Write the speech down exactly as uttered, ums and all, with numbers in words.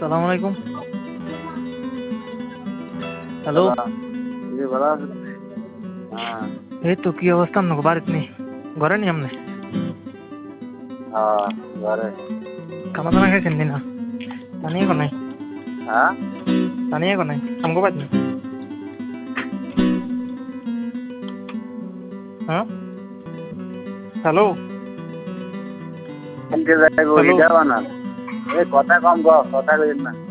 আসসালামু আলাইকুম। হ্যালো। জি ভালো আছেন? হ্যাঁ। এই তো কি অবস্থা আপনাকে বাড়িতে নেই? ঘরে নি আপনি? হ্যাঁ, ঘরে। খানা দানা খাইছেন না? পানি এখন নাই? হ্যাঁ? পানি এখন নাই? আমগো বাদ নেই। হ্যাঁ? হ্যালো। কোনকে যাইব হ্যালো। ইটা বানান। এই কথা কম কও, কথা কইন না।